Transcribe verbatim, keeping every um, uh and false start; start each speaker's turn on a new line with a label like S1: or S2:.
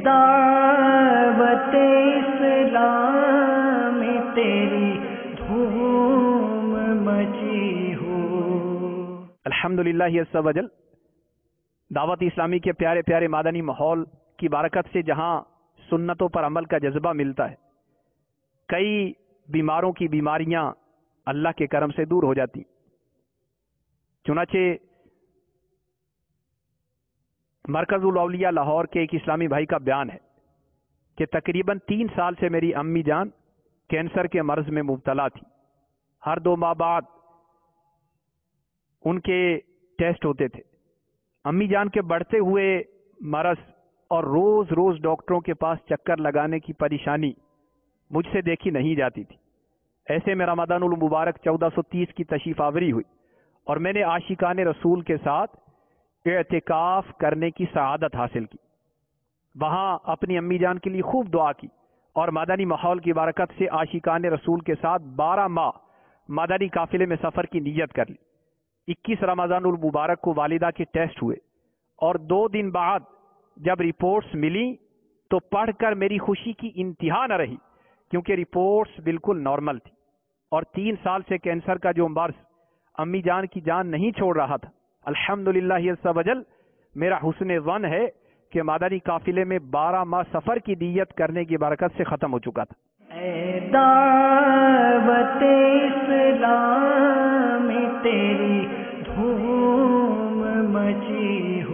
S1: دعوت اسلام تیری دھوم مچی ہو۔
S2: الحمدللہ عز و جل، دعوت اسلامی کے پیارے پیارے مادنی ماحول کی برکت سے جہاں سنتوں پر عمل کا جذبہ ملتا ہے، کئی بیماروں کی بیماریاں اللہ کے کرم سے دور ہو جاتی۔ چنانچہ مرکز الاولیاء لاہور کے ایک اسلامی بھائی کا بیان ہے کہ تقریباً تین سال سے میری امی جان کینسر کے مرض میں مبتلا تھی۔ ہر دو ماہ بعد ان کے ٹیسٹ ہوتے تھے۔ امی جان کے بڑھتے ہوئے مرض اور روز روز ڈاکٹروں کے پاس چکر لگانے کی پریشانی مجھ سے دیکھی نہیں جاتی تھی۔ ایسے میں رمضان المبارک چودہ سو تیس کی تشریف آوری ہوئی اور میں نے عاشقان رسول کے ساتھ اعتکاف کرنے کی سعادت حاصل کی۔ وہاں اپنی امی جان کے لیے خوب دعا کی اور مدنی ماحول کی برکت سے عاشقان رسول کے ساتھ بارہ ماہ مدنی قافلے میں سفر کی نیت کر لی۔ اکیس رمضان المبارک کو والدہ کے ٹیسٹ ہوئے اور دو دن بعد جب رپورٹس ملی تو پڑھ کر میری خوشی کی انتہا نہ رہی، کیونکہ رپورٹس بالکل نارمل تھی اور تین سال سے کینسر کا جو مرض امی جان کی جان نہیں چھوڑ رہا تھا، الحمدللہ عز و جل میرا حسن ظن ہے کہ مدنی قافلے میں بارہ ماہ سفر کی نیت کرنے کی برکت سے ختم ہو چکا تھا۔
S1: اے دعوت اسلام تیری دھوم مچی ہو۔